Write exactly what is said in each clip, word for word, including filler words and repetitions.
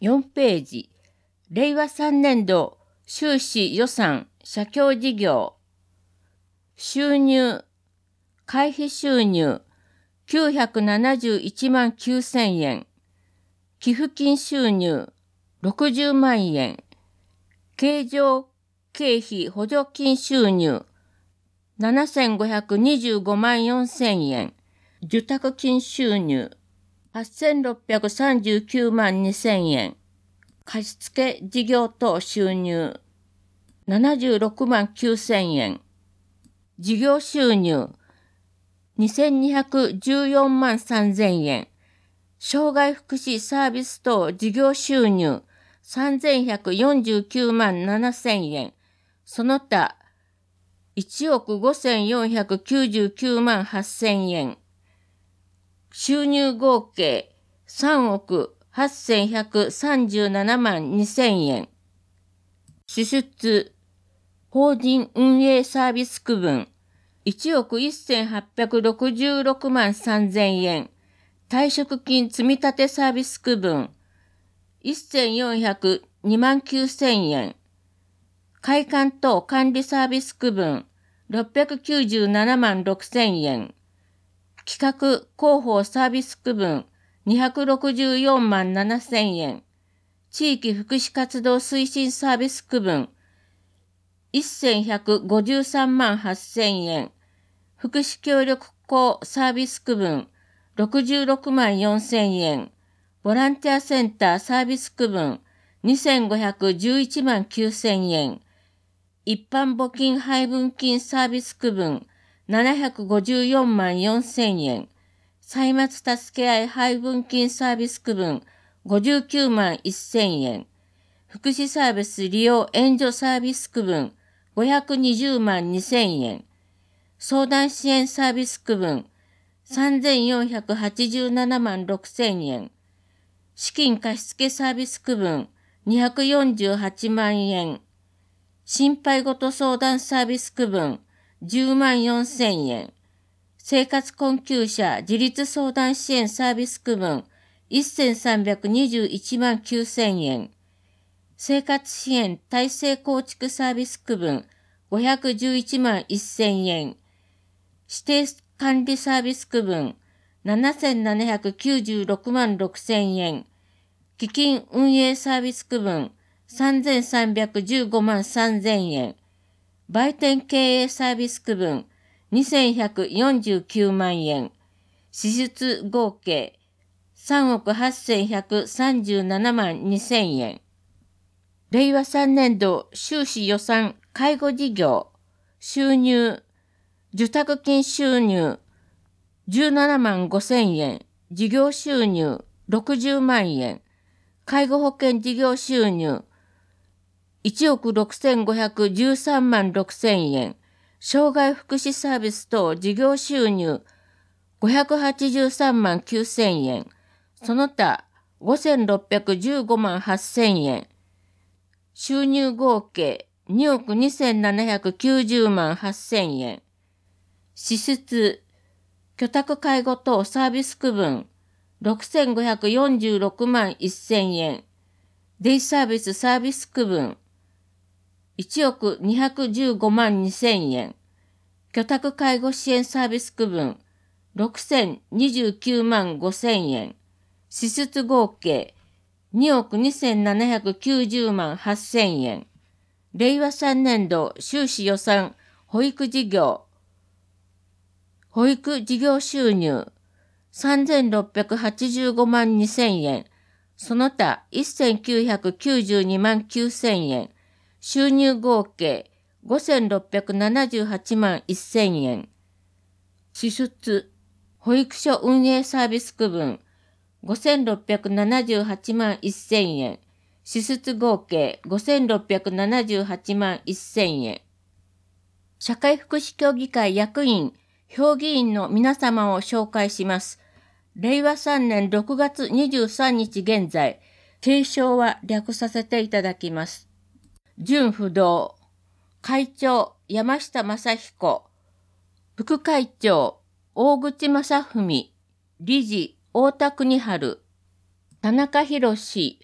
よんページ、れいわさんねんど収支予算社協事業、収入、会費収入きゅうひゃくななじゅういちまんきゅうせんえん、寄付金収入ろくじゅうまんえん、経常経費補助金収入ななせんごひゃくにじゅうごまんよんせんえん、受託金収入はっせんろっぴゃくさんじゅうきゅうまんにせんえん、貸付事業等収入ななじゅうろくまんきゅうせんえん、事業収入にせんにひゃくじゅうよんまんさんぜんえん、障害福祉サービス等事業収入さんぜんひゃくよんじゅうきゅうまんななせんえん、その他いちおくごせんよんひゃくきゅうじゅうきゅうまんはっせんえん、収入合計さんおくはっせんひゃくさんじゅうななまんにせんえん、支出、法人運営サービス区分いちおくせんはっぴゃくろくじゅうろくまんさんぜんえん、退職金積立サービス区分せんよんひゃくにまんきゅうせんえん、会館等管理サービス区分ろっぴゃくきゅうじゅうななまんろくせんえん、企画広報サービス区分にひゃくろくじゅうよんまんななせんえん、地域福祉活動推進サービス区分せんひゃくごじゅうさんまんはっせんえん、福祉協力校サービス区分ろくじゅうろくまんよんせんえん、ボランティアセンターサービス区分にせんごひゃくじゅういちまんきゅうせんえん、一般募金配分金サービス区分ななひゃくごじゅうよんまんよんせんえん、歳末助け合い配分金サービス区分ごじゅうきゅうまんせんえん、福祉サービス利用援助サービス区分ごひゃくにじゅうまんにせんえん、相談支援サービス区分さんぜんよんひゃくはちじゅうななまんろくせんえん、資金貸付サービス区分にひゃくよんじゅうはちまんえん、心配ごと相談サービス区分じゅうまんよんせんえん、生活困窮者自立相談支援サービス区分せんさんびゃくにじゅういちまんきゅうせんえん、生活支援体制構築サービス区分ごひゃくじゅういちまんせんえん、指定管理サービス区分ななせんななひゃくきゅうじゅうろくまんろくせんえん、基金運営サービス区分さんぜんさんびゃくじゅうごまんさんぜんえん、売店経営サービス区分にせんひゃくよんじゅうきゅうまんえん、支出合計さんおくはっせんひゃくさんじゅうななまんにせんえん。れいわさんねんど収支予算介護事業、収入、受託金収入じゅうななまんごせんえん、事業収入ろくじゅうまんえん、介護保険事業収入いちおくろくせんごひゃくじゅうさんまんろくせんえん、障害福祉サービス等事業収入ごひゃくはちじゅうさんまんきゅうせんえん、その他ごせんろっぴゃくじゅうごまんはっせんえん、収入合計におくにせんななひゃくきゅうじゅうまんはっせんえん、支出、居宅介護等サービス区分ろくせんごひゃくよんじゅうろくまんせんえん、デイサービスサービス区分いちおくにひゃくじゅうごまんにせんえん、居宅介護支援サービス区分ろくせんにじゅうきゅうまんごせんえん、支出合計におくにせんななひゃくきゅうじゅうまんはっせんえん。れいわさんねんど収支予算保育事業、保育事業収入さんぜんろっぴゃくはちじゅうごまんにせんえん、その他せんきゅうひゃくきゅうじゅうにまんきゅうせんえん、収入合計ごせんろっぴゃくななじゅうはちまんせんえん、支出、保育所運営サービス区分ごせんろっぴゃくななじゅうはちまんせんえん、支出合計ごせんろっぴゃくななじゅうはちまんせんえん。社会福祉協議会役員、評議員の皆様を紹介します。れいわさんねんろくがつにじゅうさんにち現在、継承は略させていただきます。準不動、会長山下正彦、副会長大口正文、理事太田邦治、田中博、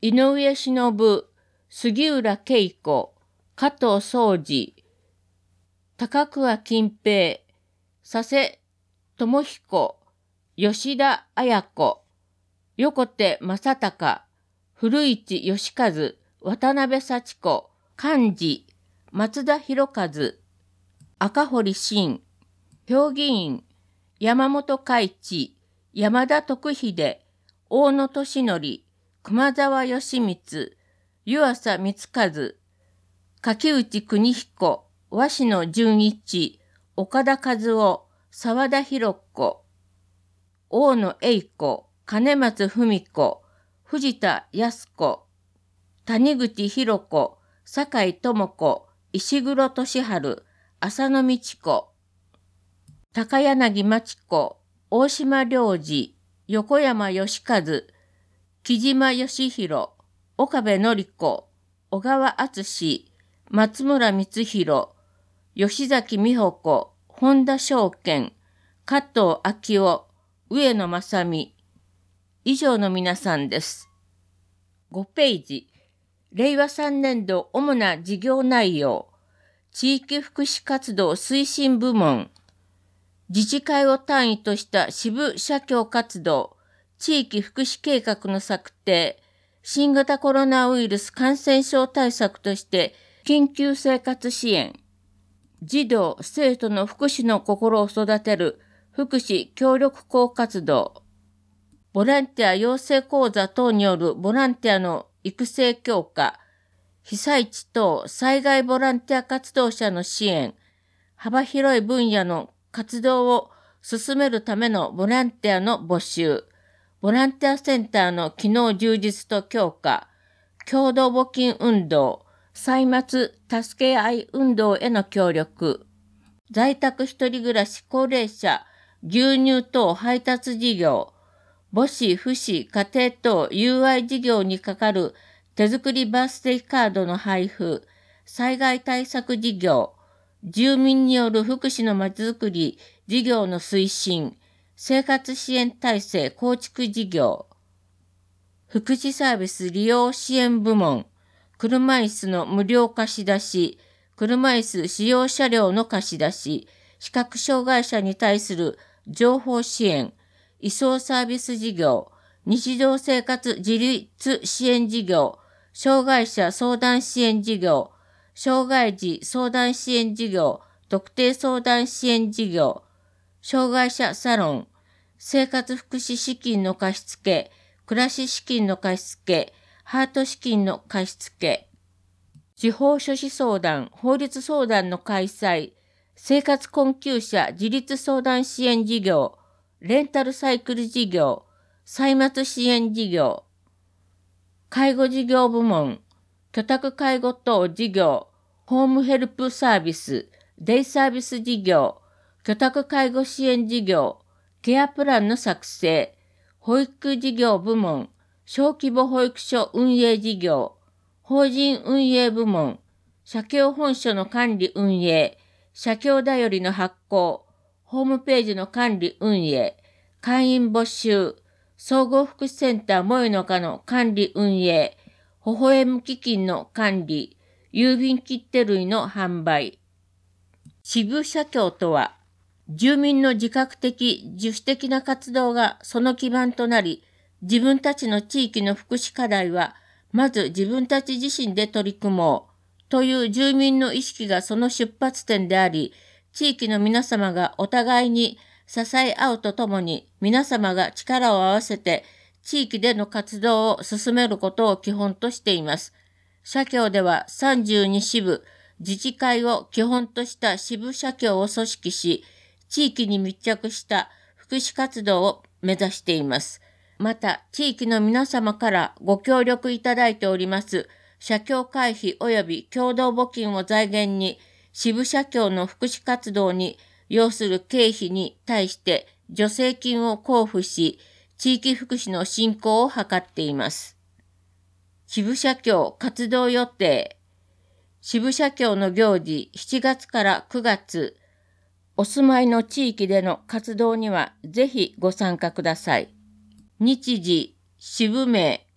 井上忍、杉浦恵子、加藤総司、高桑金平、佐世智彦、吉田綾子、横手正隆、古市義和、渡辺幸子、幹事、松田博一、赤堀真、評議員、山本海地、山田徳秀、大野俊則、熊沢義光、湯浅光和、柿内邦彦、鷲野純一、岡田和夫、沢田博子、大野栄子、金松文子、藤田康子、谷口博子、酒井智子、石黒俊治、浅野美智子、高柳真知子、大島良二、横山義和、木島義弘、岡部典子、小川敦、松村光弘、吉崎美穂子、本田正健、加藤昭夫、上野正美。以上の皆さんです。ごページ。れいわさんねん度主な事業内容。地域福祉活動推進部門。自治会を単位とした支部社協活動。地域福祉計画の策定。新型コロナウイルス感染症対策として緊急生活支援。児童・生徒の福祉の心を育てる福祉協力校活動。ボランティア養成講座等によるボランティアの育成強化。被災地等災害ボランティア活動者の支援。幅広い分野の活動を進めるためのボランティアの募集。ボランティアセンターの機能充実と強化。共同募金運動。歳末助け合い運動への協力。在宅一人暮らし高齢者牛乳等配達事業。母子父子家庭等友愛事業にかかる手作りバースデーカードの配布。災害対策事業。住民による福祉のまちづくり事業の推進。生活支援体制構築事業。福祉サービス利用支援部門。車椅子の無料貸し出し、車椅子使用車両の貸し出し、視覚障害者に対する情報支援、移送サービス事業、日常生活自立支援事業、障害者相談支援事業、障害児相談支援事業、特定相談支援事業、障害者サロン、生活福祉資金の貸付、暮らし資金の貸付、ハート資金の貸付、司法書士相談、法律相談の開催、生活困窮者自立相談支援事業、レンタルサイクル事業、歳末支援事業、介護事業部門、居宅介護等事業、ホームヘルプサービス、デイサービス事業、居宅介護支援事業、ケアプランの作成、保育事業部門、小規模保育所運営事業、法人運営部門、社協本所の管理運営、社協だよりの発行、ホームページの管理運営、会員募集、総合福祉センターもえのかの管理運営、微笑む基金の管理、郵便切手類の販売。支部社協とは、住民の自覚的、自主的な活動がその基盤となり、自分たちの地域の福祉課題は、まず自分たち自身で取り組もうという住民の意識がその出発点であり、地域の皆様がお互いに支え合うとともに、皆様が力を合わせて地域での活動を進めることを基本としています。社協ではさんじゅうに支部、自治会を基本とした支部社協を組織し、地域に密着した福祉活動を目指しています。また、地域の皆様からご協力いただいております社協会費及び共同募金を財源に、支部社協の福祉活動に要する経費に対して助成金を交付し、地域福祉の振興を図っています。支部社協活動予定。支部社協の行事しちがつからくがつ、お住まいの地域での活動にはぜひご参加ください。日時、支部名、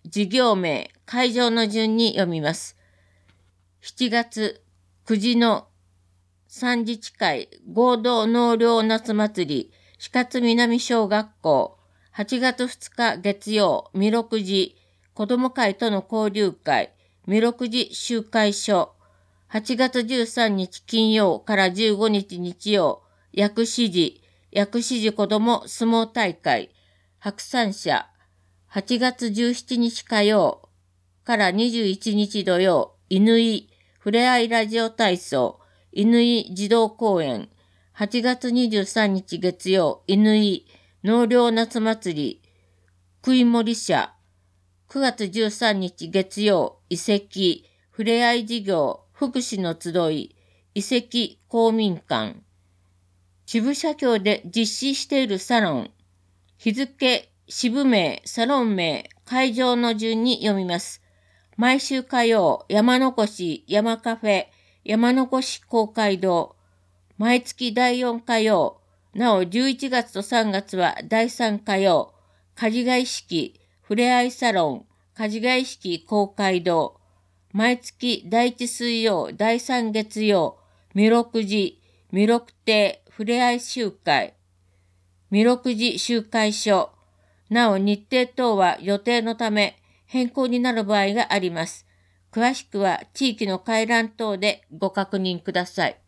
事業名、会場の順に読みます。しちがつくじの三自治会合同納涼夏祭り四勝南小学校、はちがつふつか月曜弥勒寺子ども会との交流会弥勒寺集会所、はちがつじゅうさんにち金曜からじゅうごにち日曜薬師寺薬師寺子ども相撲大会白山社、はちがつじゅうしちにち火曜からにじゅういちにち土曜犬居ふれあいラジオ体操犬居児童公園、はちがつにじゅうさんにち月曜犬居納涼夏祭り食い盛り社、くがつじゅうさんにち月曜遺跡ふれあい事業福祉の集い遺跡公民館、支部社協で実施しているサロン、日付、支部名、サロン名、会場の順に読みます。毎週火曜、山の越山カフェ、山の越公会堂。毎月だいよん火曜、なおじゅういちがつとさんがつはだいさん火曜、かじがい式、ふれあいサロン、かじがい式公会堂。毎月だいいち水曜、だいさん月曜、弥勒寺、弥勒亭ふれあい集会。弥勒寺集会所。なお日程等は予定のため変更になる場合があります。詳しくは地域の回覧等でご確認ください。